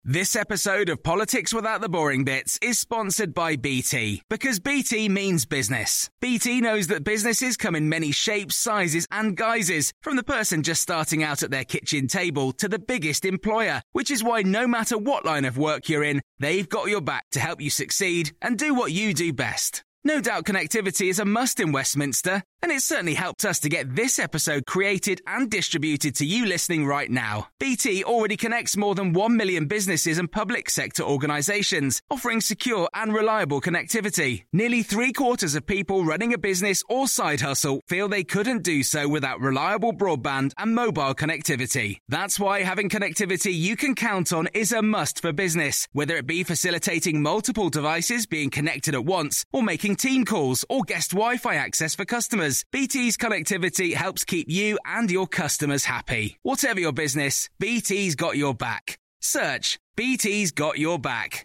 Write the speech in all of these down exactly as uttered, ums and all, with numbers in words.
This episode of Politics Without the Boring Bits is sponsored by B T, because B T means business. B T knows that businesses come in many shapes, sizes and guises, from the person just starting out at their kitchen table to the biggest employer, which is why no matter what line of work you're in, they've got your back to help you succeed and do what you do best. No doubt connectivity is a must in Westminster, and it's certainly helped us to get this episode created and distributed to you listening right now. B T already connects more than one million businesses and public sector organisations, offering secure and reliable connectivity. Nearly three quarters of people running a business or side hustle feel they couldn't do so without reliable broadband and mobile connectivity. That's why having connectivity you can count on is a must for business, whether it be facilitating multiple devices being connected at once or making team calls or guest Wi-Fi access for customers. B T's connectivity helps keep you and your customers happy. Whatever your business, B T's got your back. Search B T's got your back.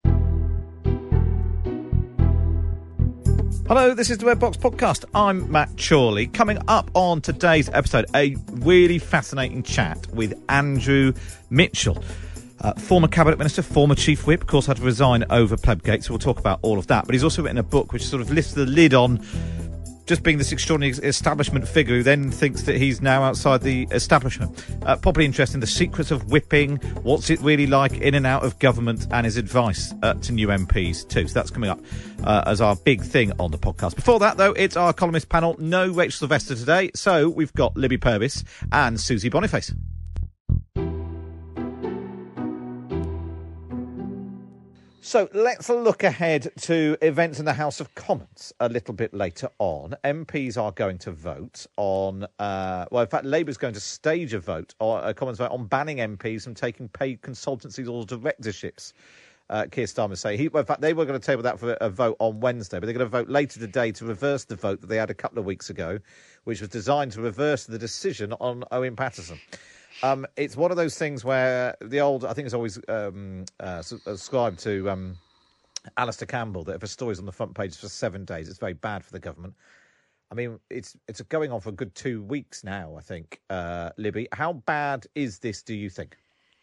Hello, this is the Red Box Podcast. I'm Matt Chorley. Coming up on today's episode, a really fascinating chat with Andrew Mitchell. Uh, former Cabinet Minister, former Chief Whip, of course, had to resign over Plebgate, so we'll talk about all of that. But he's also written a book which sort of lifts the lid on just being this extraordinary establishment figure who then thinks that he's now outside the establishment. Uh, probably interesting, the secrets of whipping, what's it really like in and out of government, and his advice uh, to new M Ps too. So that's coming up uh, as our big thing on the podcast. Before that, though, it's our columnist panel. No Rachel Sylvester today, so we've got Libby Purvis and Susie Boniface. So let's look ahead to events in the House of Commons a little bit later on. M Ps are going to vote on, uh, well, in fact, Labour's going to stage a vote, or a Commons vote, on banning M Ps from taking paid consultancies or directorships. Uh, Keir Starmer say. He, well, in fact, they were going to table that for a vote on Wednesday, but they're going to vote later today to reverse the vote that they had a couple of weeks ago, which was designed to reverse the decision on Owen Paterson. Um, it's one of those things where the old, I think it's always um, uh, ascribed to um, Alistair Campbell, that if a story's on the front page for seven days, it's very bad for the government. I mean, it's it's going on for a good two weeks now, I think, uh, Libby. How bad is this, do you think?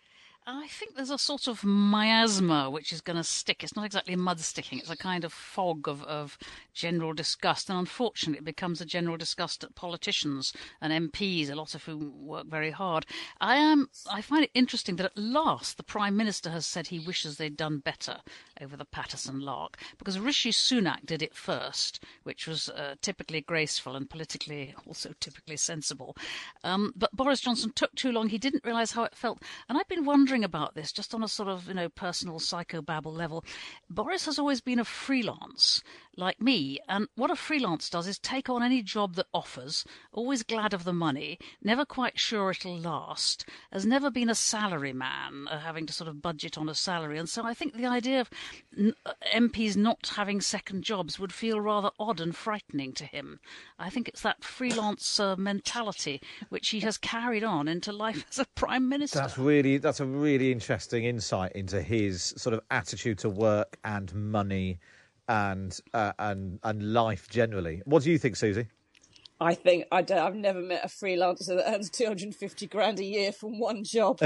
I think there's a sort of miasma which is going to stick. It's not exactly mud sticking. It's a kind of fog of, of general disgust. And unfortunately, it becomes a general disgust at politicians and M Ps, a lot of whom work very hard. I am. I find it interesting that at last the Prime Minister has said he wishes they'd done better over the Paterson lark, because Rishi Sunak did it first, which was uh, typically graceful and politically also typically sensible. Um, but Boris Johnson took too long. He didn't realise how it felt. And I've been wondering about this just on a sort of, you know, personal psychobabble level. Boris has always been a freelance like me, and what a freelance does is take on any job that offers, always glad of the money, never quite sure it'll last, has never been a salary man, uh, having to sort of budget on a salary. And so I think the idea of n- M Ps not having second jobs would feel rather odd and frightening to him. I think it's that freelance uh, mentality which he has carried on into life as a Prime Minister. That's really, that's a really interesting insight into his sort of attitude to work and money and uh, and and life generally. What do you think, Susie? I think I don't, I've never met a freelancer that earns two hundred fifty grand a year from one job.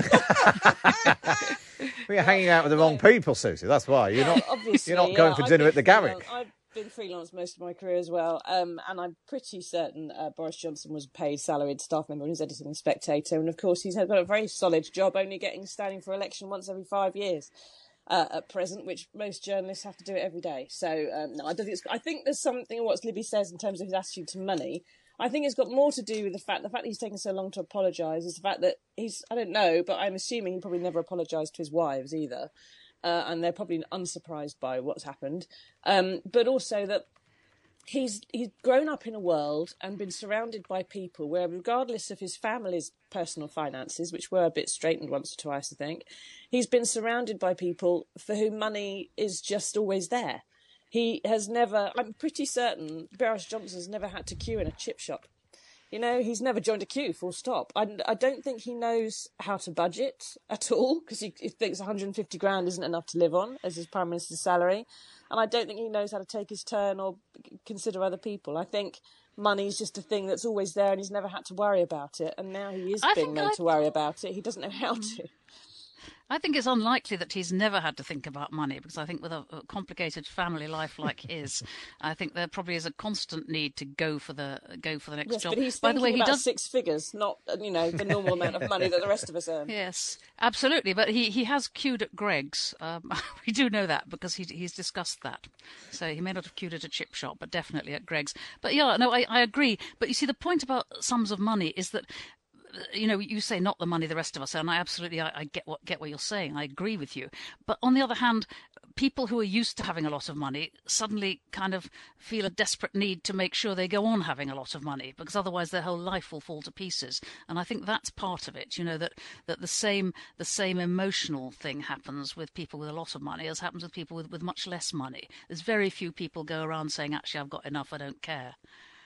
We're hanging out with the wrong people, Susie. That's why you're not. Obviously, you're not going yeah, for I've dinner been at the Garrick. I've been freelance most of my career as well, um, and I'm pretty certain uh, Boris Johnson was a paid salaried staff member and he's editing the Spectator, and of course he's got a very solid job, only getting standing for election once every five years. Uh, at present, which most journalists have to do it every day. So um, no, I don't think it's. I think there's something in what Libby says in terms of his attitude to money. I think it's got more to do with the fact the fact that he's taken so long to apologise is the fact that he's. I don't know, but I'm assuming he probably never apologised to his wives either, uh, and they're probably unsurprised by what's happened. Um, but also that he's he's grown up in a world and been surrounded by people where, regardless of his family's personal finances, which were a bit straitened once or twice, I think, he's been surrounded by people for whom money is just always there. He has never, I'm pretty certain Boris Johnson has never had to queue in a chip shop. You know, he's never joined a queue, full stop. I, I don't think he knows how to budget at all, because he, he thinks one hundred fifty grand isn't enough to live on as his Prime Minister's salary. And I don't think he knows how to take his turn or consider other people. I think money's just a thing that's always there and he's never had to worry about it. And now he is I being made I... to worry about it. He doesn't know how to. I think it's unlikely that he's never had to think about money, because I think with a, a complicated family life like his, I think there probably is a constant need to go for the go for the next yes, job. But he's By thinking the way, he about does six figures, not you know the normal amount of money that the rest of us earn. Yes, absolutely. But he, he has queued at Greggs. Um, we do know that because he, he's discussed that. So he may not have queued at a chip shop, but definitely at Greggs. But yeah, no, I, I agree. But you see, the point about sums of money is that, you know, you say not the money the rest of us earn. I absolutely, I, I get what get what you're saying. I agree with you. But on the other hand, people who are used to having a lot of money suddenly kind of feel a desperate need to make sure they go on having a lot of money, because otherwise their whole life will fall to pieces. And I think that's part of it. You know, that that the same the same emotional thing happens with people with a lot of money as happens with people with, with much less money. There's very few people go around saying, actually, I've got enough, I don't care.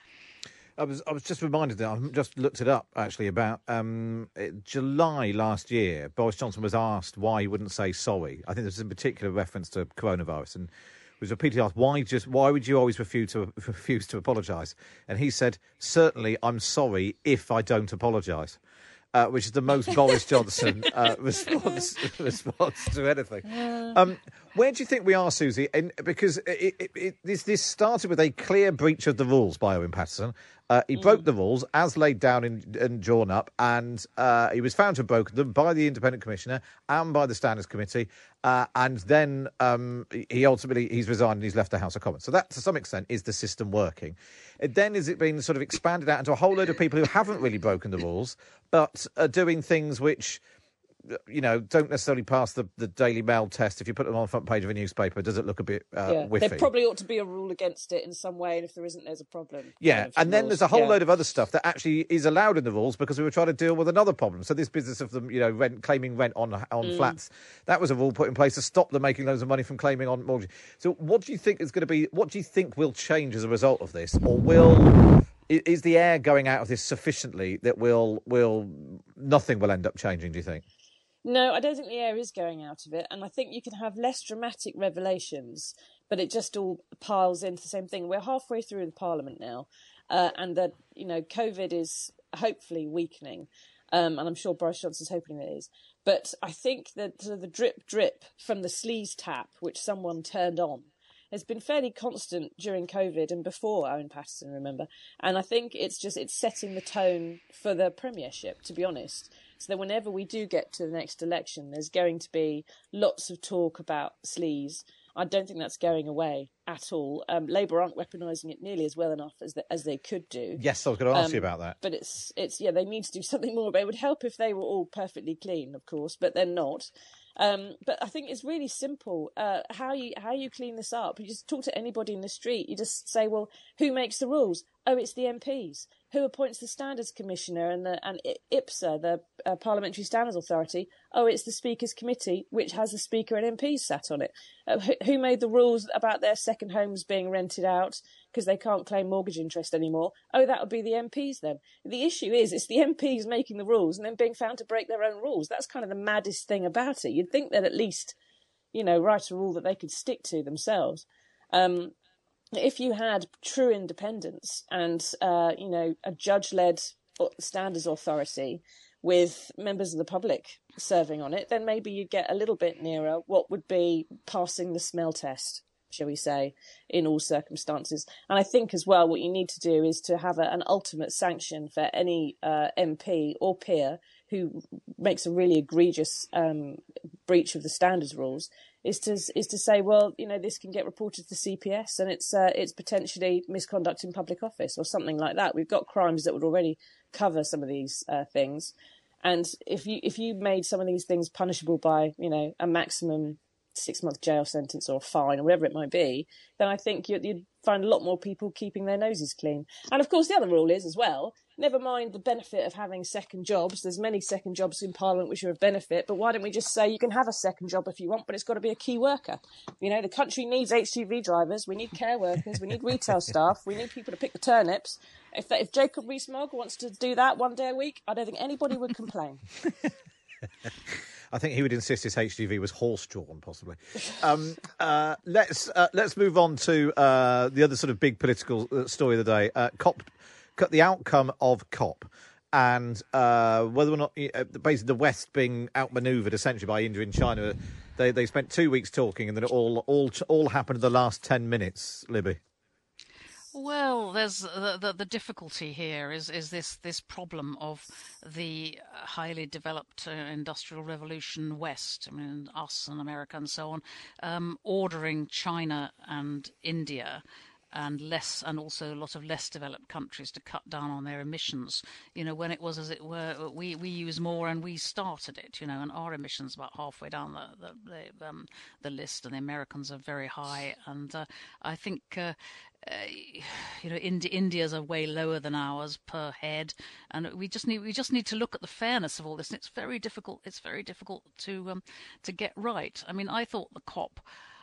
I was I was just reminded that I've just looked it up actually about um, July last year. Boris Johnson was asked why he wouldn't say sorry. I think this is in particular reference to coronavirus, and was repeatedly asked why just why would you always refuse to refuse to apologise? And he said, "Certainly, I'm sorry if I don't apologise." Uh, which is the most Boris Johnson uh, response response to anything. Um, where do you think we are, Susie? And because it, it, it, this, this started with a clear breach of the rules by Owen Paterson. Uh, he mm. broke the rules as laid down and, and drawn up, and uh, he was found to have broken them by the Independent Commissioner and by the Standards Committee. Uh, and then um, he ultimately he's resigned and he's left the House of Commons. So that, to some extent, is the system working. And then is it been sort of expanded out into a whole load of people who haven't really broken the rules, but are doing things which, you know, don't necessarily pass the, the Daily Mail test. If you put them on the front page of a newspaper, does it look a bit uh, yeah. whiffy? There probably ought to be a rule against it in some way, and if there isn't, there's a problem. Yeah, kind of and then rules. there's a whole yeah. load of other stuff that actually is allowed in the rules because we were trying to deal with another problem. So this business of them, you know, rent, claiming rent on on mm. flats, that was a rule put in place to stop them making loads of money from claiming on mortgage. So what do you think is going to be, what do you think will change as a result of this? Or will... Is the air going out of this sufficiently that will will nothing will end up changing, do you think? No, I don't think the air is going out of it. And I think you can have less dramatic revelations, but it just all piles into the same thing. We're halfway through the Parliament now, uh, and that, you know, COVID is hopefully weakening. Um, and I'm sure Boris Johnson's hoping it is. But I think that sort of the drip drip from the sleaze tap, which someone turned on, has been fairly constant during COVID and before Owen Paterson, remember. And I think it's just, it's setting the tone for the premiership, to be honest. So that whenever we do get to the next election, there's going to be lots of talk about sleaze. I don't think that's going away at all. Um, Labour aren't weaponising it nearly as well enough as the, as they could do. Yes, I was going to ask um, you about that. But it's, it's yeah, they need to do something more. But it would help if they were all perfectly clean, of course, but they're not. Um, but I think it's really simple. Uh, how you how you clean this up? You just talk to anybody in the street. You just say, well, who makes the rules? Oh, it's the M Ps. Who appoints the Standards Commissioner and the and I P S A, the uh, Parliamentary Standards Authority? Oh, it's the Speaker's Committee, which has the Speaker and M Ps sat on it. Uh, who, who made the rules about their second homes being rented out because they can't claim mortgage interest anymore? Oh, that would be the M Ps then. The issue is it's the M Ps making the rules and then being found to break their own rules. That's kind of the maddest thing about it. You'd think that at least, you know, write a rule that they could stick to themselves. Um, if you had true independence and, uh, you know, a judge-led standards authority with members of the public serving on it, then maybe you'd get a little bit nearer what would be passing the smell test, shall we say, in all circumstances. And I think as well what you need to do is to have a, an ultimate sanction for any uh, M P or peer who makes a really egregious um, breach of the standards rules, is to is to say, well, you know, this can get reported to the C P S and it's uh, it's potentially misconduct in public office or something like that. We've got crimes that would already cover some of these uh, things, and if you if you made some of these things punishable by, you know, a maximum six month jail sentence or a fine or whatever it might be, then I think you'd, you'd find a lot more people keeping their noses clean. And of course, the other rule is as well, never mind the benefit of having second jobs. There's many second jobs in Parliament which are of benefit, but why don't we just say you can have a second job if you want, but it's got to be a key worker. You know, the country needs H G V drivers, we need care workers, we need retail staff, we need people to pick the turnips. If that, if Jacob Rees-Mogg wants to do that one day a week, I don't think anybody would complain. I think he would insist his H G V was horse-drawn, possibly. Um, uh, let's uh, let's move on to uh, the other sort of big political story of the day. Uh, COP, the outcome of COP. and uh, whether or not, uh, basically the West being outmanoeuvred essentially by India and China. They they spent two weeks talking, and then it all all all happened in the last ten minutes. Libby. Well, there's the, the the difficulty here is is this this problem of the highly developed uh, industrial revolution West. I mean, us and America and so on, um, ordering China and India and less, and also a lot of less developed countries to cut down on their emissions. You know, when it was, as it were, we, we use more and we started it. You know, and our emissions about halfway down the the the, um, the list, and the Americans are very high. And uh, I think. Uh, Uh, you know, Indi- India's are way lower than ours per head, and we just need we just need to look at the fairness of all this. And it's very difficult. It's very difficult to um, to get right. I mean, I thought the COP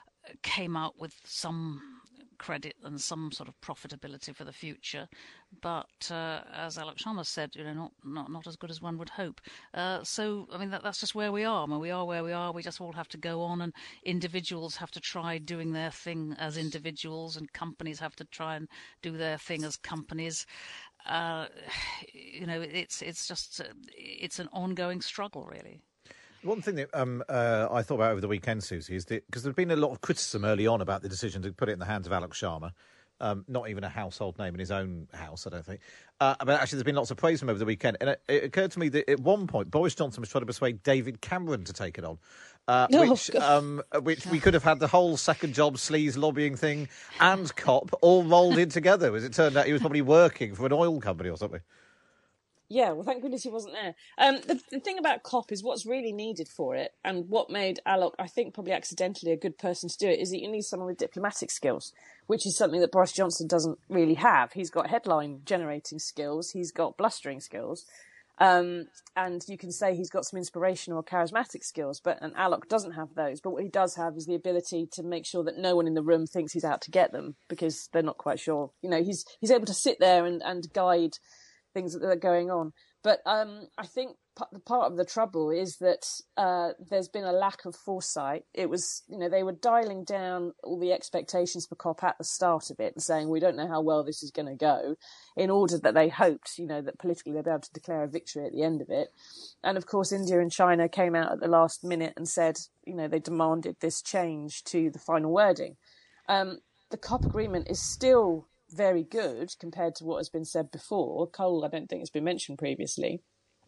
came out with some credit and some sort of profitability for the future, but uh, as Alok Sharma said, you know, not not not as good as one would hope. Uh, so, I mean, that, that's just where we are. I mean, we are where we are. We just all have to go on, and individuals have to try doing their thing as individuals, and companies have to try and do their thing as companies. Uh, you know, it's it's just uh, it's an ongoing struggle, really. One thing that um, uh, I thought about over the weekend, Susie, is that because there's been a lot of criticism early on about the decision to put it in the hands of Alok Sharma, um, not even a household name in his own house, I don't think. Uh, but actually, there's been lots of praise from him over the weekend. And it, it occurred to me that at one point, Boris Johnson was trying to persuade David Cameron to take it on, uh, oh, which um, which we could have had the whole second job sleaze lobbying thing and COP all rolled in together. As it turned out, he was probably working for an oil company or something. Yeah, well, thank goodness he wasn't there. Um, the, the thing about COP is what's really needed for it, and what made Alok, I think, probably accidentally a good person to do it, is that you need someone with diplomatic skills, which is something that Boris Johnson doesn't really have. He's got headline-generating skills, he's got blustering skills, um, and you can say he's got some inspirational or charismatic skills, but and Alok doesn't have those. But what he does have is the ability to make sure that no one in the room thinks he's out to get them, because they're not quite sure. You know, he's he's able to sit there and, and guide things that are going on. But um, I think p- part of the trouble is that uh, there's been a lack of foresight. It was, you know, they were dialing down all the expectations for COP at the start of it and saying, we don't know how well this is going to go, in order that they hoped, you know, that politically they'd be able to declare a victory at the end of it. And of course, India and China came out at the last minute and said, you know, they demanded this change to the final wording. Um, the COP agreement is still very good compared to what has been said before. Coal, I don't think has been mentioned previously.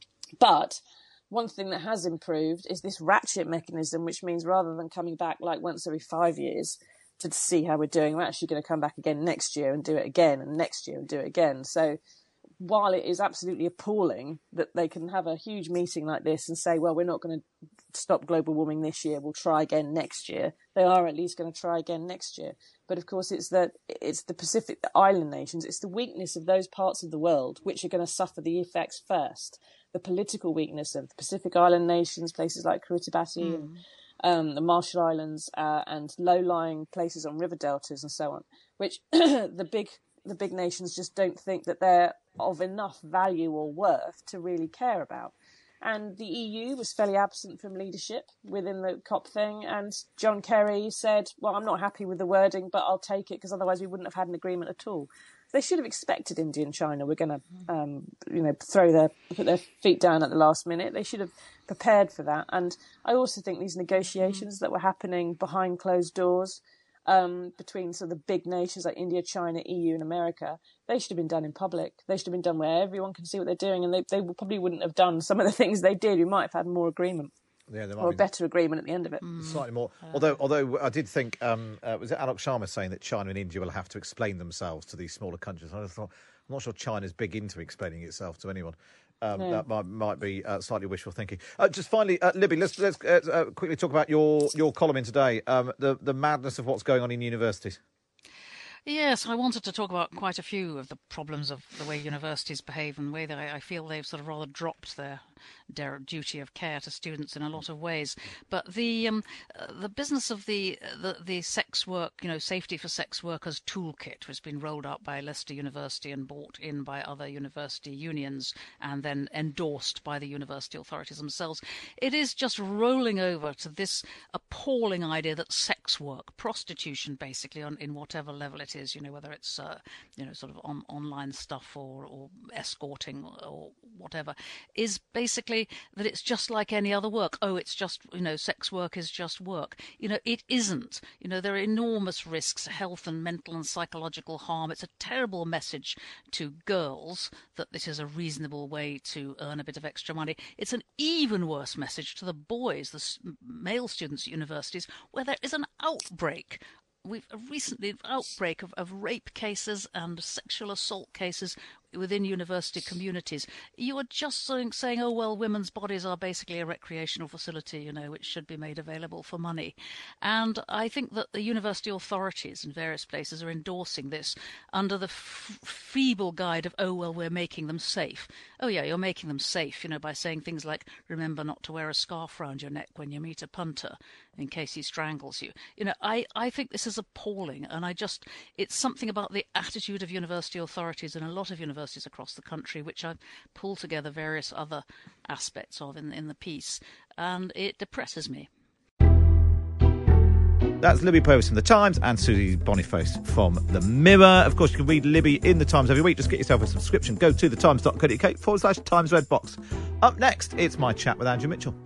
But one thing that has improved is this ratchet mechanism, which means rather than coming back like once every five years to see how we're doing, we're actually going to come back again next year and do it again, and next year and do it again. So while it is absolutely appalling that they can have a huge meeting like this and say, well, we're not going to stop global warming this year, we'll try again next year, they are at least going to try again next year. But of course, it's the, it's the Pacific the island nations, it's the weakness of those parts of the world which are going to suffer the effects first. The political weakness of the Pacific island nations, places like Kiribati mm. and um, the Marshall Islands, uh, and low-lying places on river deltas and so on, which the big the big nations just don't think that they're of enough value or worth to really care about. And the E U was fairly absent from leadership within the COP thing. And John Kerry said, well, I'm not happy with the wording, but I'll take it because otherwise we wouldn't have had an agreement at all. They should have expected India and China were going to, um, you know, throw their, put their feet down at the last minute. They should have prepared for that. And I also think these negotiations that were happening behind closed doors, Um, between sort of the big nations like India, China, E U and America, they should have been done in public. They should have been done where everyone can see what they're doing, and they, they probably wouldn't have done some of the things they did. We might have had more agreement. Yeah, there might or a better agreement at the end of it. Mm. Slightly more. Uh, although although I did think, um, uh, was it Alok Sharma saying that China and India will have to explain themselves to these smaller countries? I thought, I'm not sure China's big into explaining itself to anyone. Um, no. That might, might be uh, slightly wishful thinking. Uh, just finally, uh, Libby, let's let's uh, uh, quickly talk about your, your column in today, um, the, the madness of what's going on in universities. Yes, I wanted to talk about quite a few of the problems of the way universities behave and the way that I, I feel they've sort of rather dropped their, their duty of care to students in a lot of ways. But the um, uh, the business of the, the the sex work, you know, safety for sex workers toolkit has been rolled out by Leicester University and bought in by other university unions and then endorsed by the university authorities themselves. It is just rolling over to this appalling idea that sex work, prostitution basically on in whatever level it is, universities, you know, whether it's, uh, you know, sort of on, online stuff or, or escorting or, or whatever, is basically that it's just like any other work. Oh, it's just, you know, sex work is just work. You know, it isn't. You know, there are enormous risks, health and mental and psychological harm. It's a terrible message to girls that this is a reasonable way to earn a bit of extra money. It's an even worse message to the boys, the male students at universities, where there is an outbreak. We've recently an outbreak of, of rape cases and sexual assault cases within university communities. You are just saying, saying, oh, well, women's bodies are basically a recreational facility, you know, which should be made available for money. And I think that the university authorities in various places are endorsing this under the f- feeble guide of, oh, well, we're making them safe. Oh, yeah, you're making them safe, you know, by saying things like, remember not to wear a scarf round your neck when you meet a punter in case he strangles you. You know, I, I think this is appalling, and I just, it's something about the attitude of university authorities in a lot of universities across the country, which I pull together various other aspects of in, in the piece, and it depresses me. That's Libby Purves from The Times and Susie Boniface from The Mirror. Of course, you can read Libby in The Times every week. Just get yourself a subscription. Go to thetimes.co.uk forward slash Times Red Box. Up next, it's my chat with Andrew Mitchell.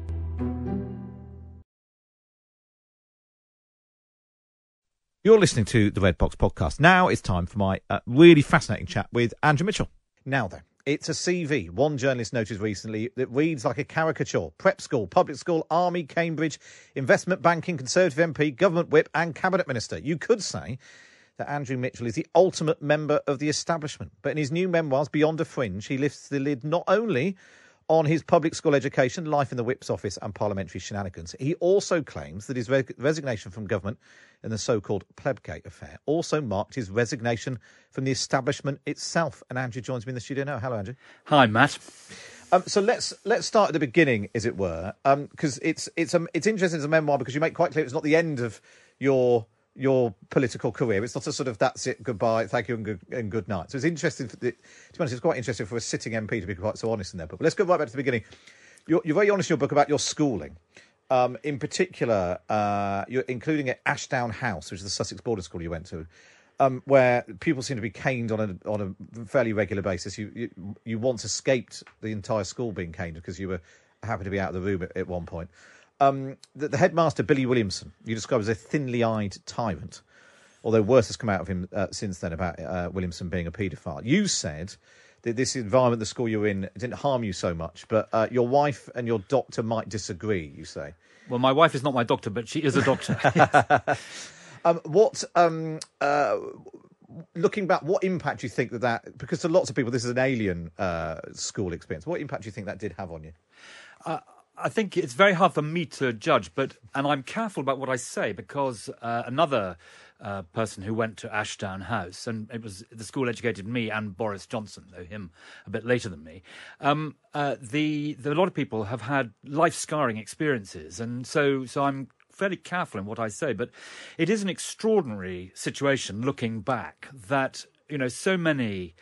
You're listening to the Red Box podcast. Now it's time for my uh, really fascinating chat with Andrew Mitchell. Now then, it's a C V, one journalist noticed recently, that reads like a caricature. Prep school, public school, army, Cambridge, investment banking, Conservative M P, government whip and cabinet minister. You could say that Andrew Mitchell is the ultimate member of the establishment. But in his new memoirs, Beyond a Fringe, he lifts the lid not only on his public school education, life in the whip's office and parliamentary shenanigans. He also claims that his re- resignation from government in the so-called Plebgate affair also marked his resignation from the establishment itself. And Andrew joins me in the studio now. Hello, Andrew. Hi, Matt. Um, so let's let's start at the beginning, as it were, because um, it's it's um, it's interesting as a memoir because you make quite clear it's not the end of your your political career. It's not a sort of that's it, goodbye, thank you and good, and good night. So it's interesting, for the, to be honest, it's quite interesting for a sitting M P to be quite so honest in their book. But let's go right back to the beginning. You're, you're very honest in your book about your schooling. Um, in particular, uh, you're including at Ashdown House, which is the Sussex boarding school you went to, um, where people seem to be caned on a on a fairly regular basis. You, you you once escaped the entire school being caned because you were happy to be out of the room at, at one point. Um, the, the headmaster, Billy Williamson, you describe as a thinly-eyed tyrant, although worse has come out of him uh, since then about uh, Williamson being a paedophile. You said that this environment, the school you're in, didn't harm you so much, but uh, your wife and your doctor might disagree, you say. Well, my wife is not my doctor, but she is a doctor. um, what, um, uh, looking back, what impact do you think that that, because to lots of people this is an alien uh, school experience, what impact do you think that did have on you? Uh, I think it's very hard for me to judge, but and I'm careful about what I say because uh, another uh, person who went to Ashdown House, and it was the school educated me and Boris Johnson, though him a bit later than me. Um, uh, the, the a lot of people have had life scarring experiences, and so so I'm fairly careful in what I say. But it is an extraordinary situation looking back that you know so many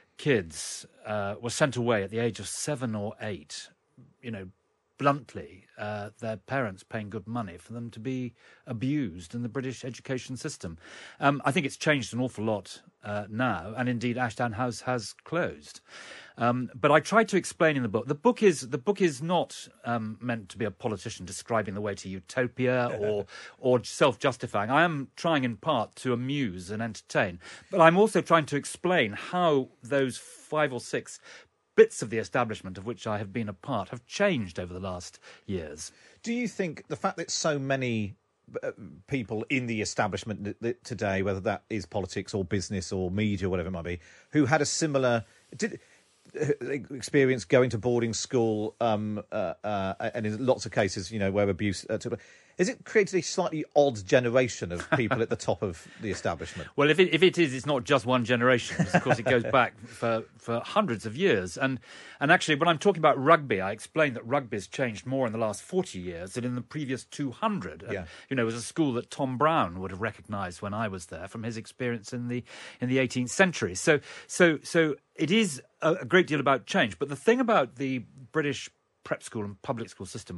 kids uh, were sent away at the age of seven or eight. You know. Bluntly, uh, their parents paying good money for them to be abused in the British education system. Um, I think it's changed an awful lot uh, now, and indeed Ashdown House has closed. Um, but I tried to explain in the book. The book is the book is not um, meant to be a politician describing the way to utopia or or self-justifying. I am trying in part to amuse and entertain, but I'm also trying to explain how those five or six bits of the establishment of which I have been a part have changed over the last years. Do you think the fact that so many uh, people in the establishment th- th- today, whether that is politics or business or media, whatever it might be, who had a similar did, uh, experience going to boarding school, um, uh, uh, and in lots of cases, you know, where abuse uh, took place, has it created a slightly odd generation of people at the top of the establishment? Well, if it, if it is, it's not just one generation. Of course, it goes back for, for hundreds of years. And and actually, when I'm talking about rugby, I explained that rugby has changed more in the last forty years than in the previous two hundred. Yeah. And, you know, it was a school that Tom Brown would have recognised when I was there from his experience in the in the eighteenth century. So so so it is a, a great deal about change. But the thing about the British prep school and public school system, where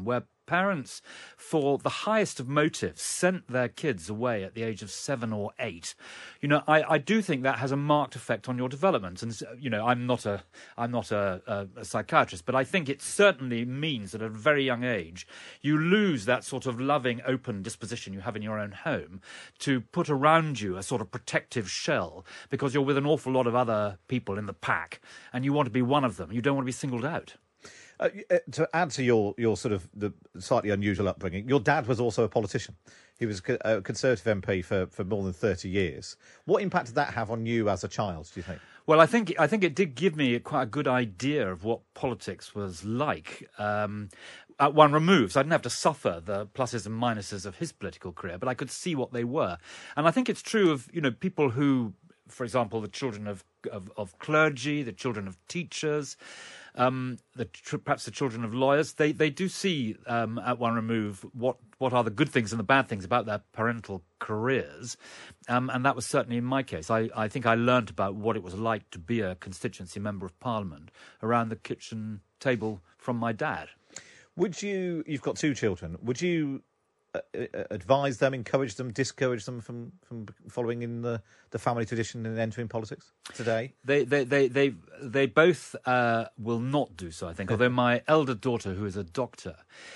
parents, for the highest of motives, sent their kids away at the age of seven or eight, you know, I, I do think that has a marked effect on your development. And, you know, I'm not a I'm not a, a, a psychiatrist, but I think it certainly means that at a very young age, you lose that sort of loving, open disposition you have in your own home to put around you a sort of protective shell, because you're with an awful lot of other people in the pack and you want to be one of them. You don't want to be singled out. Uh, to add to your, your sort of the slightly unusual upbringing, your dad was also a politician. He was a Conservative M P for, for more than thirty years. What impact did that have on you as a child, do you think? Well, I think I think it did give me quite a good idea of what politics was like. Um, at one remove, so I didn't have to suffer the pluses and minuses of his political career, but I could see what they were. And I think it's true of, you know, people who, for example, the children of of, of clergy, the children of teachers, um, the perhaps the children of lawyers. They they do see um, at one remove what what are the good things and the bad things about their parental careers, um, and that was certainly in my case. I, I think I learnt about what it was like to be a constituency member of Parliament around the kitchen table from my dad. Would you? You've got two children. Would you uh, advise them, encourage them, discourage them from, from following in the, the family tradition and entering politics today? They they they they, they both uh, will not do so, I think. Although my elder daughter, who is a doctor,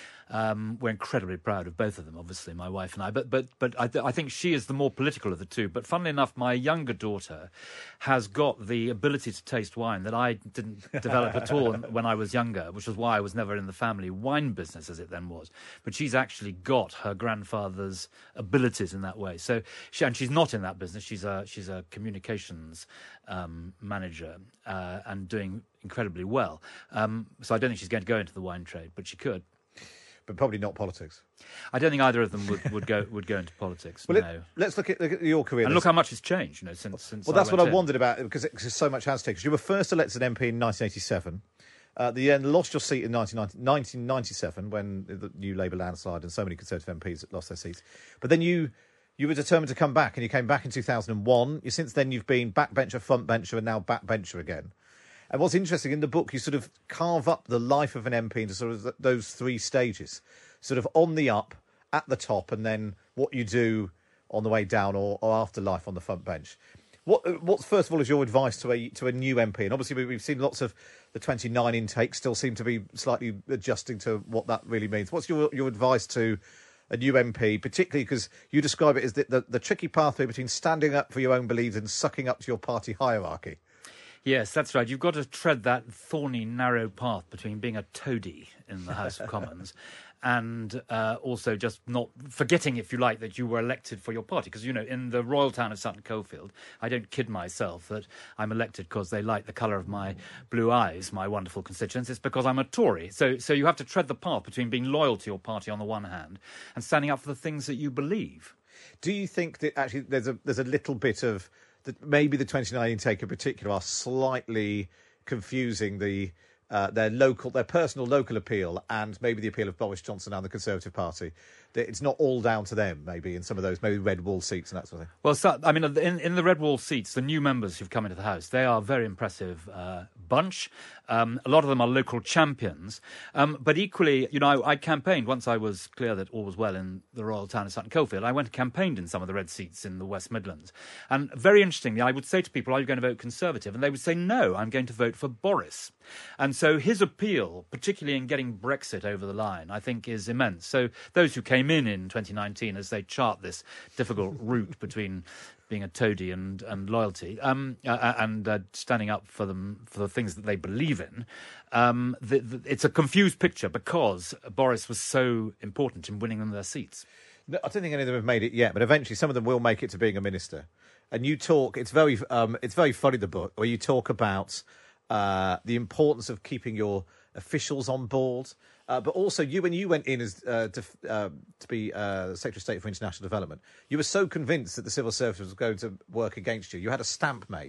Um, we're incredibly proud of both of them, obviously, my wife and I. But but but I, th- I think she is the more political of the two. But funnily enough, my younger daughter has got the ability to taste wine that I didn't develop at all when I was younger, which was why I was never in the family wine business, as it then was. But she's actually got her grandfather's abilities in that way. So, she, and she's not in that business. She's a she's a communications um, manager uh, and doing incredibly well. Um, so I don't think she's going to go into the wine trade, but she could. But probably not politics. I don't think either of them would, would go would go into politics. Well, no. it, let's look at, look at your career. And There's, look how much has changed, you know, since since. Well, that's I what went I in. wondered about, because, it, because so much has taken. You were first elected M P in nineteen eighty-seven. Uh, you then lost your seat in nineteen ninety-seven when the new Labour landslide and so many Conservative M Ps lost their seats. But then you you were determined to come back, and you came back in two thousand one. You, since then, you've been backbencher, frontbencher, and now backbencher again. And what's interesting, in the book, you sort of carve up the life of an M P into sort of th- those three stages. Sort of on the up, at the top, and then what you do on the way down or, or after life on the front bench. What, what, first of all, is your advice to a to a new M P? And obviously, we've seen lots of the twenty-nine intakes still seem to be slightly adjusting to what that really means. What's your your advice to a new M P, particularly because you describe it as the, the, the tricky pathway between standing up for your own beliefs and sucking up to your party hierarchy? Yes, that's right. You've got to tread that thorny, narrow path between being a toady in the House of Commons and uh, also just not forgetting, if you like, that you were elected for your party. Because, you know, in the royal town of Sutton Coldfield, I don't kid myself that I'm elected because they like the colour of my blue eyes, my wonderful constituents. It's because I'm a Tory. So, so you have to tread the path between being loyal to your party on the one hand and standing up for the things that you believe. Do you think that actually there's a there's a little bit of that maybe the twenty-nine intake in particular are slightly confusing the uh, their local, their personal local appeal and maybe the appeal of Boris Johnson and the Conservative Party? That it's not all down to them, maybe, in some of those, maybe red wall seats and that sort of thing. Well, so, I mean, in, in the red wall seats, the new members who've come into the House, they are a very impressive uh, bunch. Um, a lot of them are local champions. Um, but equally, you know, I, I campaigned, once I was clear that all was well in the royal town of Sutton Coldfield, I went and campaigned in some of the red seats in the West Midlands. And very interestingly, I would say to people, are you going to vote Conservative? And they would say, no, I'm going to vote for Boris. And so his appeal, particularly in getting Brexit over the line, I think is immense. So those who came in in twenty nineteen, as they chart this difficult route between being a toady and, and loyalty, um, uh, and uh, standing up for them for the things that they believe in, um, the, the, it's a confused picture because Boris was so important in winning them their seats. No, I don't think any of them have made it yet, but eventually some of them will make it to being a minister. And you talk, it's very, um, it's very funny, the book, where you talk about uh, the importance of keeping your officials on board. Uh, but also, you when you went in as uh, to, uh, to be uh, Secretary of State for International Development, you were so convinced that the civil service was going to work against you. You had a stamp made.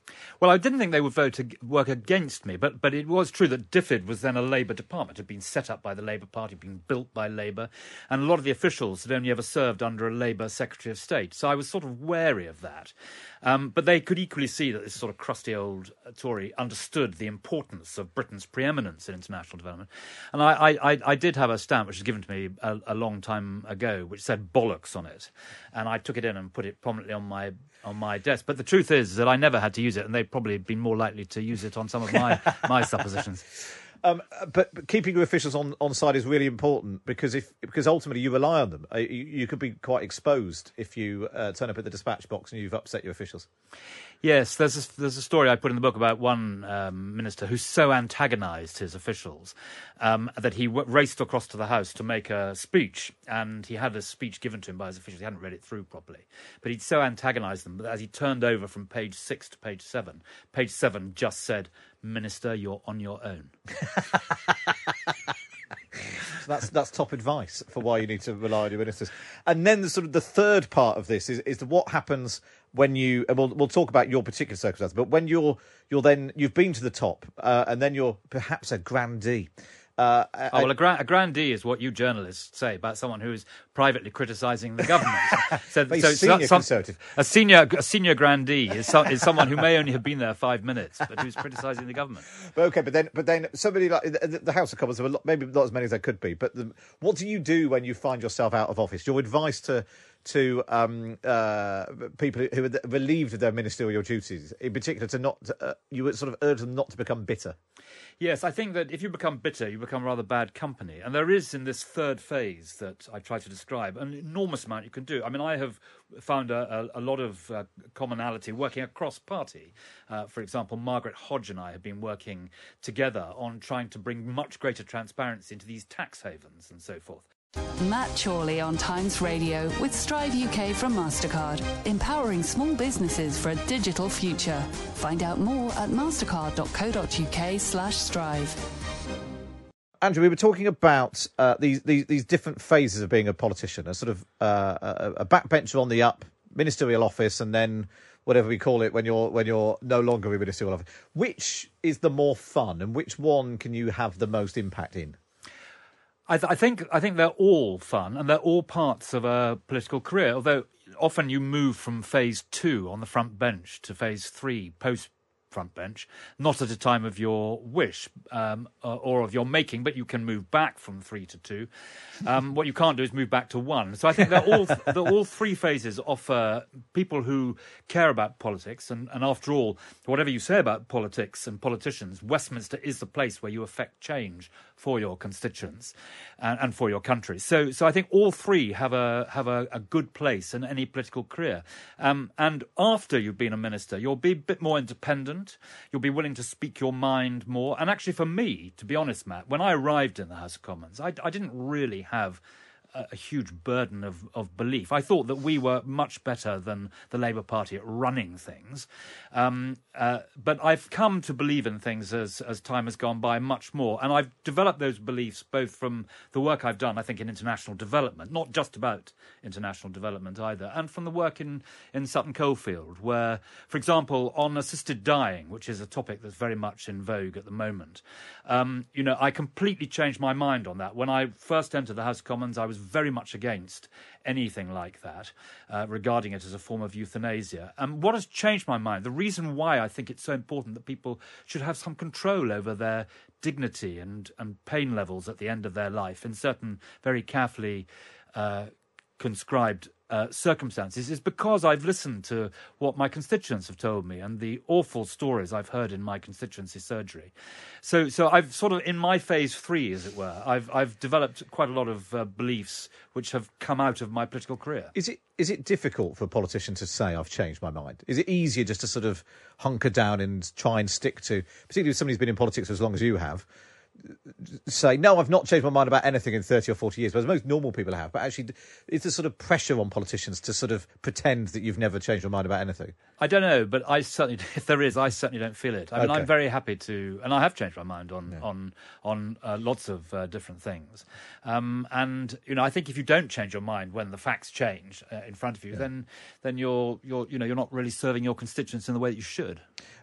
Well, I didn't think they would vote ag- work against me, but but it was true that DFID was then a Labour department, had been set up by the Labour Party, been built by Labour, and a lot of the officials had only ever served under a Labour Secretary of State. So I was sort of wary of that. Um, but they could equally see that this sort of crusty old Tory understood the importance of Britain's preeminence in international development. And I, I, I did have a stamp, which was given to me a, a long time ago, which said bollocks on it. And I took it in and put it prominently on my on my desk. But the truth is that I never had to use it, and they'd probably been more likely to use it on some of my, my suppositions. Um, but, but keeping your officials on, on side is really important because if because ultimately you rely on them. Uh, you, you could be quite exposed if you uh, turn up at the dispatch box and you've upset your officials. Yes, there's a, there's a story I put in the book about one um, minister who so antagonised his officials um, that he w- raced across to the House to make a speech, and he had a speech given to him by his officials. He hadn't read it through properly, but he'd so antagonised them that as he turned over from page six to page seven, page seven just said, "Minister, you're on your own." So that's that's top advice for why you need to rely on your ministers. And then the sort of the third part of this is is the, what happens when you, and we'll we'll talk about your particular circumstances, but when you're you're then you've been to the top uh, and then you're perhaps a grandee. Uh, oh, well, a, gra- a grandee is what you journalists say about someone who is privately criticising the government. So, Very so, senior some, Conservative. A senior, a senior grandee is, so, is someone who may only have been there five minutes, but who's criticising the government. But okay, but then, but then somebody like the, the House of Commons, there were lot, maybe not as many as there could be. But the, what do you do when you find yourself out of office? Your advice to to um, uh, people who are relieved of their ministerial duties, in particular, to not uh, you would sort of urge them not to become bitter. Yes, I think that if you become bitter, you become rather bad company. And there is, in this third phase that I try to describe, an enormous amount you can do. I mean, I have found a, a, a lot of uh, commonality working across party. Uh, for example, Margaret Hodge and I have been working together on trying to bring much greater transparency into these tax havens and so forth. Matt Chorley on Times Radio with Strive U K from MasterCard, empowering small businesses for a digital future. Find out more at mastercard.co.uk slash strive. Andrew, we were talking about uh, these, these these different phases of being a politician, a sort of uh, a, a backbencher on the up, ministerial office, and then whatever we call it when you're when you're no longer in ministerial office. Which is the more fun, and which one can you have the most impact in? I, th- I think I think they're all fun and they're all parts of a political career, although often you move from phase two on the front bench to phase three post front bench, not at a time of your wish um, or of your making, but you can move back from three to two. Um, what you can't do is move back to one. So I think that all th- all three phases offer people who care about politics, and, and after all, whatever you say about politics and politicians, Westminster is the place where you affect change for your constituents and, and for your country. So so I think all three have a have a, a good place in any political career. Um, and after you've been a minister, you'll be a bit more independent. You'll be willing to speak your mind more. And actually, for me, to be honest, Matt, when I arrived in the House of Commons, I, I didn't really have a, a huge burden of, of belief. I thought that we were much better than the Labour Party at running things. Um, uh, but I've come to believe in things as, as time has gone by much more. And I've developed those beliefs both from the work I've done, I think, in international development, not just about international development either, and from the work in, in Sutton Coldfield, where, for example, on assisted dying, which is a topic that's very much in vogue at the moment, um, you know, I completely changed my mind on that. When I first entered the House of Commons, I was very much against anything like that, uh, regarding it as a form of euthanasia. And what has changed my mind, the reason why I think it's so important that people should have some control over their dignity and, and pain levels at the end of their life in certain very carefully uh, conscribed uh, circumstances, is because I've listened to what my constituents have told me and the awful stories I've heard in my constituency surgery. So, so I've sort of, in my phase three, as it were, I've I've developed quite a lot of uh, beliefs which have come out of my political career. Is it is it difficult for a politician to say, I've changed my mind? Is it easier just to sort of hunker down and try and stick to, particularly if somebody's been in politics for as long as you have, say, no, I've not changed my mind about anything in thirty or forty years, but as most normal people have. But actually, is there sort of pressure on politicians to sort of pretend that you've never changed your mind about anything? I don't know, but I certainly, if there is, I certainly don't feel it. I mean, Okay. I'm very happy to, and I have changed my mind on Yeah. on on uh, lots of uh, different things. Um, and you know, I think if you don't change your mind when the facts change uh, in front of you, Yeah. then then you're you're you know you're not really serving your constituents in the way that you should. Uh,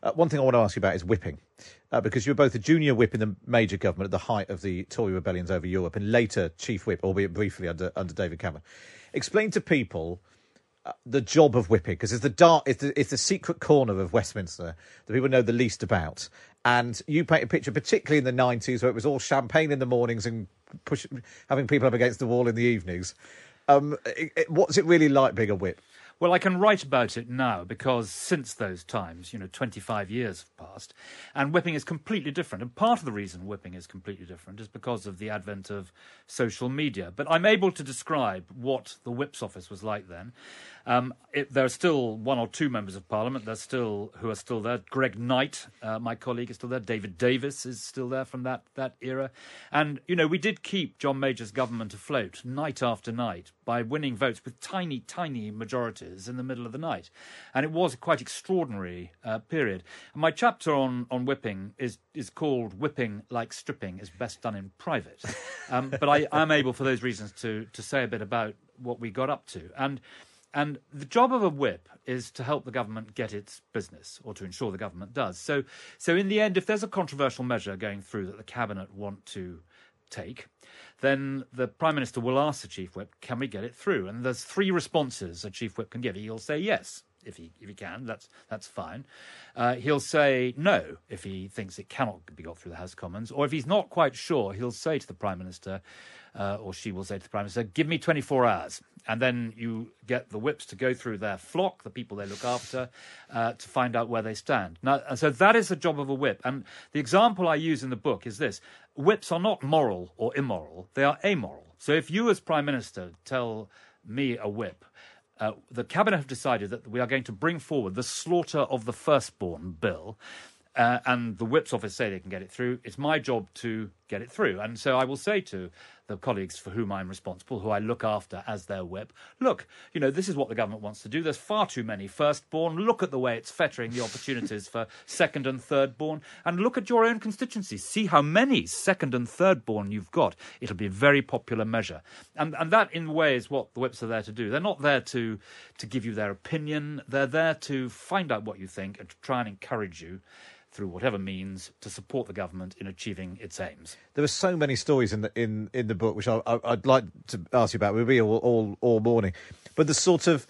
Uh, one thing I want to ask you about is whipping, uh, because you were both a junior whip in the major government at the height of the Tory rebellions over Europe, and later chief whip, albeit briefly under under David Cameron. Explain to people uh, the job of whipping, because it's the dark, it's the, it's the secret corner of Westminster that people know the least about. And you paint a picture, particularly in the nineties, where it was all champagne in the mornings and push, having people up against the wall in the evenings. Um, it, it, what's it really like being a whip? Well, I can write about it now because since those times, you know, twenty-five years have passed, and whipping is completely different. And part of the reason whipping is completely different is because of the advent of social media. But I'm able to describe what the whip's office was like then. Um, it, there are still one or two members of Parliament. There's still who are still there. Greg Knight, uh, my colleague, is still there. David Davis is still there from that that era. And you know, we did keep John Major's government afloat night after night by winning votes with tiny, tiny majorities in the middle of the night. And it was a quite extraordinary uh, period. And my chapter on, on whipping is, is called Whipping Like Stripping is Best Done in Private. Um, but I am able, for those reasons, to, to say a bit about what we got up to. And And the job of a whip is to help the government get its business, or to ensure the government does. So, so in the end, if there's a controversial measure going through that the Cabinet want to take, then the Prime Minister will ask the Chief Whip, can we get it through? And there's three responses a Chief Whip can give. He'll say yes, if he if he can, that's that's fine. Uh, he'll say no if he thinks it cannot be got through the House of Commons. Or if he's not quite sure, he'll say to the Prime Minister, uh, or she will say to the Prime Minister, give me twenty-four hours. And then you get the whips to go through their flock, the people they look after, uh, to find out where they stand. Now, so that is the job of a whip. And the example I use in the book is this. Whips are not moral or immoral. They are amoral. So if you as Prime Minister tell me a whip, uh, the Cabinet have decided that we are going to bring forward the Slaughter of the Firstborn bill, uh, and the whip's office say they can get it through. It's my job to get it through. And so I will say to the colleagues for whom I'm responsible, who I look after as their whip, look, you know, this is what the government wants to do. There's far too many firstborn. Look at the way it's fettering the opportunities for second and thirdborn. And look at your own constituencies. See how many second and thirdborn you've got. It'll be a very popular measure. And and that, in a way, is what the whips are there to do. They're not there to, to give you their opinion. They're there to find out what you think and to try and encourage you, through whatever means, to support the government in achieving its aims. There are so many stories in the in, in the book which I, I, I'd like to ask you about. We'll be all, all all morning, but the sort of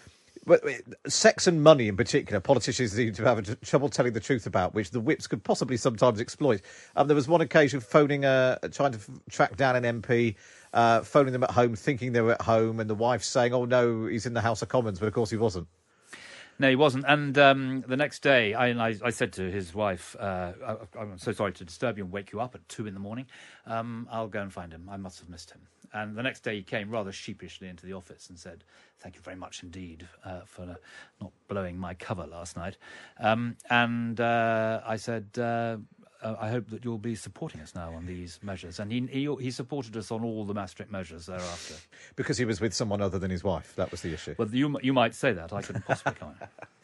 sex and money in particular, politicians seem to have trouble telling the truth about, which the whips could possibly sometimes exploit. Um, there was one occasion phoning, a, trying to track down an M P, uh, phoning them at home, thinking they were at home, and the wife saying, "Oh no, he's in the House of Commons," but of course he wasn't. No, he wasn't. And um, the next day, I, I, I said to his wife, uh, I, I'm so sorry to disturb you and wake you up at two in the morning. Um, I'll go and find him. I must have missed him. And the next day he came rather sheepishly into the office and said, thank you very much indeed uh, for uh, not blowing my cover last night. Um, and uh, I said, uh, Uh, I hope that you'll be supporting us now on these measures. And he, he he supported us on all the Maastricht measures thereafter. Because he was with someone other than his wife. That was the issue. Well, you you might say that. I couldn't possibly comment.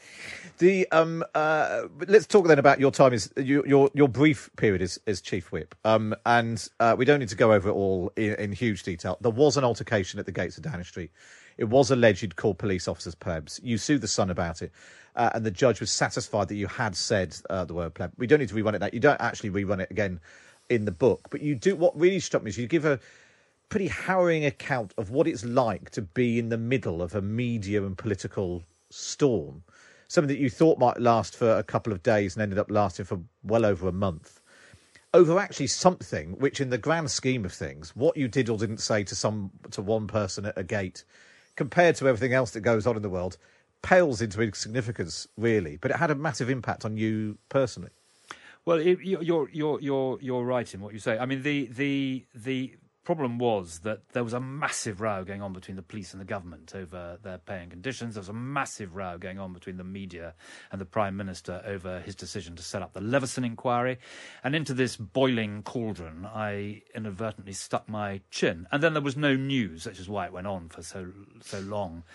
The um, uh, let's talk then about your time as your your, your brief period as, as Chief Whip. Um, and uh, we don't need to go over it all in, in huge detail. There was an altercation at the gates of Downing Street. It was alleged you'd called police officers plebs. You sued the Sun about it, uh, and the judge was satisfied that you had said uh, the word pleb. We don't need to rerun it now. You don't actually rerun it again in the book, but you do. What really struck me is you give a pretty harrowing account of what it's like to be in the middle of a media and political storm, something that you thought might last for a couple of days and ended up lasting for well over a month, over actually something which, in the grand scheme of things, what you did or didn't say to some to one person at a gate, compared to everything else that goes on in the world, pales into insignificance, really. But it had a massive impact on you personally. Well, it, you're you're you're you're right in what you say. I mean, the the the problem was that there was a massive row going on between the police and the government over their pay and conditions. There was a massive row going on between the media and the Prime Minister over his decision to set up the Leveson inquiry. And into this boiling cauldron, I inadvertently stuck my chin. And then there was no news, which is why it went on for so so long.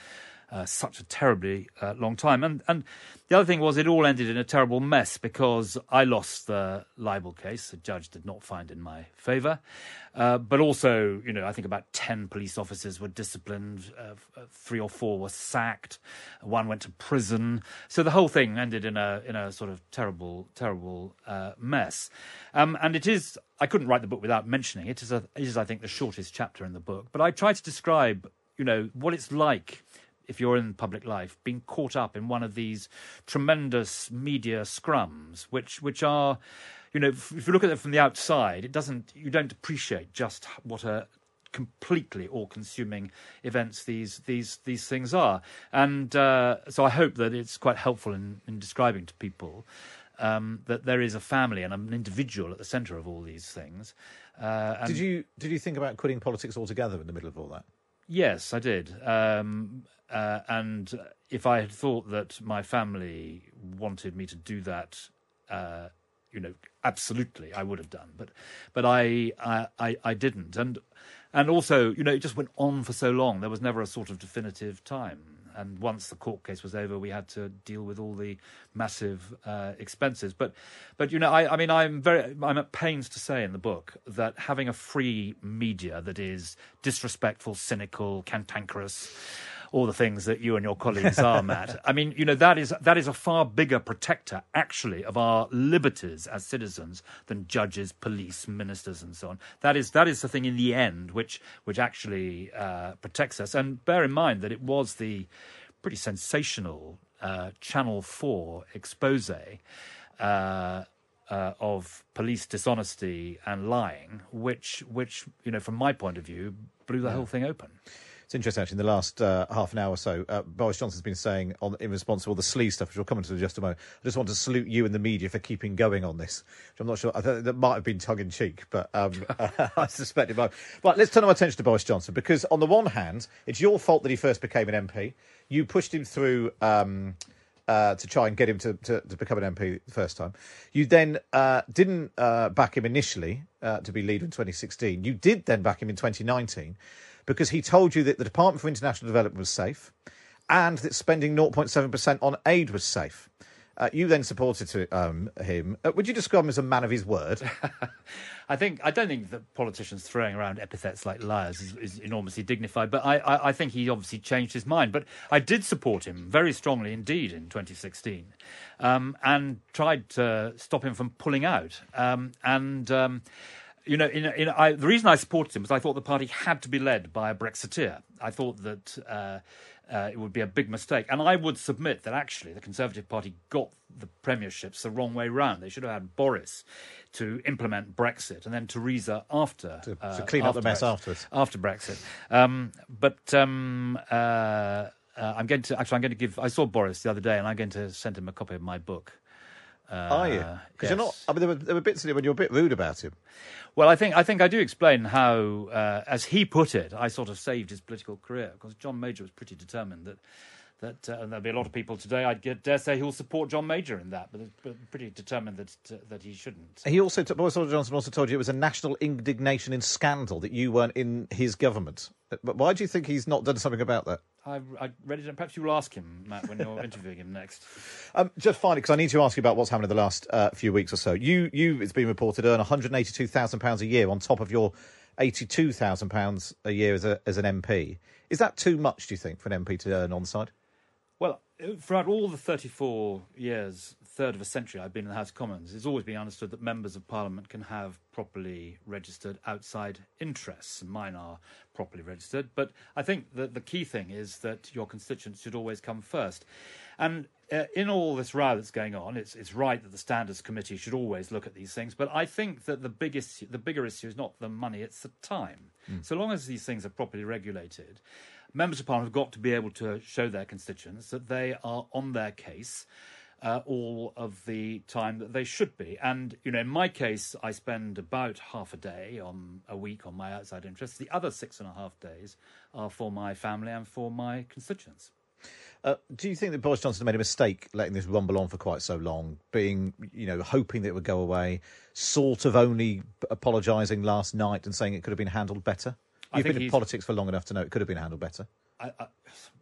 uh, such a terribly uh, long time. And and the other thing was it all ended in a terrible mess because I lost the libel case. The judge did not find in my favour. Uh, but also, you know, I think about ten police officers were disciplined, uh, three or four were sacked, one went to prison. So the whole thing ended in a in a sort of terrible, terrible uh, mess. Um, and it is, I couldn't write the book without mentioning it. It is, a, it is, I think, the shortest chapter in the book. But I try to describe, you know, what it's like if you're in public life, being caught up in one of these tremendous media scrums, which which are... You know, if you look at it from the outside, it doesn't. You don't appreciate just what a completely all-consuming events these these these things are. And uh, so I hope that it's quite helpful in, in describing to people um, that there is a family and an individual at the centre of all these things. Uh, and did you did you think about quitting politics altogether in the middle of all that? Yes, I did. Um, uh, and if I had thought that my family wanted me to do that. Uh, You know, absolutely, I would have done, but but I, I I didn't, and and also, you know, it just went on for so long. There was never a sort of definitive time, and once the court case was over, we had to deal with all the massive uh, expenses. But but you know, I, I mean, I'm very I'm at pains to say in the book that having a free media that is disrespectful, cynical, cantankerous, all the things that you and your colleagues are, Matt. I mean, you know, that is that is a far bigger protector, actually, of our liberties as citizens than judges, police, ministers, and so on. That is that is the thing in the end which which actually uh, protects us. And bear in mind that it was the pretty sensational uh, Channel four expose uh, uh, of police dishonesty and lying, which which you know, from my point of view, blew the yeah. whole thing open. It's interesting, actually, in the last uh, half an hour or so, uh, Boris Johnson's been saying, on, in response to all the sleaze stuff, which we'll come into in just a moment, I just want to salute you and the media for keeping going on this, which I'm not sure, I think that might have been tongue-in-cheek, but um, I suspect it might. Right, let's turn our attention to Boris Johnson, because on the one hand, it's your fault that he first became an M P. You pushed him through... Um, Uh, to try and get him to, to, to become an M P the first time. You then uh, didn't uh, back him initially uh, to be leader in twenty sixteen. You did then back him in twenty nineteen because he told you that the Department for International Development was safe and that spending zero point seven percent on aid was safe. Uh, you then supported to, um, him. Uh, would you describe him as a man of his word? I think I don't think that politicians throwing around epithets like liars is, is enormously dignified, but I, I, I think he obviously changed his mind. But I did support him very strongly indeed in twenty sixteen, um, and tried to stop him from pulling out. Um, and um, you know, in, in, I, the reason I supported him was I thought the party had to be led by a Brexiteer. I thought that. Uh, Uh, it would be a big mistake. And I would submit that actually the Conservative Party got the premierships the wrong way round. They should have had Boris to implement Brexit and then Theresa after. To, uh, to clean after up the mess Brexit, afterwards. After Brexit. Um, but um, uh, uh, I'm going to, actually I'm going to give, I saw Boris the other day and I'm going to send him a copy of my book. Uh, Are you? Because yes. you're not. I mean, there were, there were bits in it when you were a bit rude about him. Well, I think I think I do explain how, uh, as he put it, I sort of saved his political career because John Major was pretty determined that that uh, and there'll be a lot of people today, I'd get, dare say, who'll support John Major in that, but they're pretty determined that uh, that he shouldn't. He also, t- Boris Johnson also told you it was a national indignation and scandal that you weren't in his government. But why do you think he's not done something about that? I, I read it. Perhaps you will ask him, Matt, when you're interviewing him next. Um, just finally, because I need to ask you about what's happened in the last uh, few weeks or so. You, you, it's been reported, earn one hundred eighty-two thousand pounds a year on top of your eighty-two thousand pounds a year as a as an M P. Is that too much, do you think, for an M P to earn on the side? Well, throughout all the thirty-four years, third of a century I've been in the House of Commons, it's always been understood that members of Parliament can have properly registered outside interests. Mine are properly registered. But I think that the key thing is that your constituents should always come first. And uh, in all this row that's going on, it's it's right that the Standards Committee should always look at these things. But I think that the biggest, the bigger issue is not the money, it's the time. Mm. So long as these things are properly regulated, members of Parliament have got to be able to show their constituents that they are on their case uh, all of the time that they should be. And, you know, in my case, I spend about half a day on a week on my outside interests. The other six and a half days are for my family and for my constituents. Uh, do you think that Boris Johnson made a mistake letting this rumble on for quite so long, being, you know, hoping that it would go away, sort of only apologising last night and saying it could have been handled better? You've been in politics for long enough to know it could have been handled better. I, I,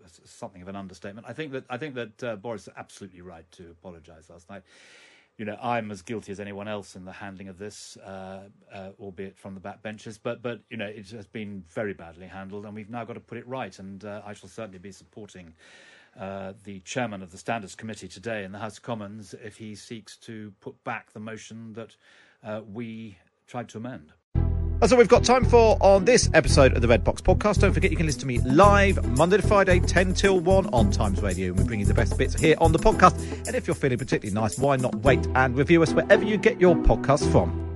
something of an understatement. I think that I think that uh, Boris is absolutely right to apologise last night. You know, I'm as guilty as anyone else in the handling of this, uh, uh, albeit from the backbenches. But, but you know, it has been very badly handled, and we've now got to put it right. And uh, I shall certainly be supporting uh, the chairman of the Standards Committee today in the House of Commons if he seeks to put back the motion that uh, we tried to amend. That's all we've got time for on this episode of the Red Box Podcast. Don't forget you can listen to me live Monday to Friday, ten till one on Times Radio. And we bring you the best bits here on the podcast. And if you're feeling particularly nice, why not wait and review us wherever you get your podcasts from.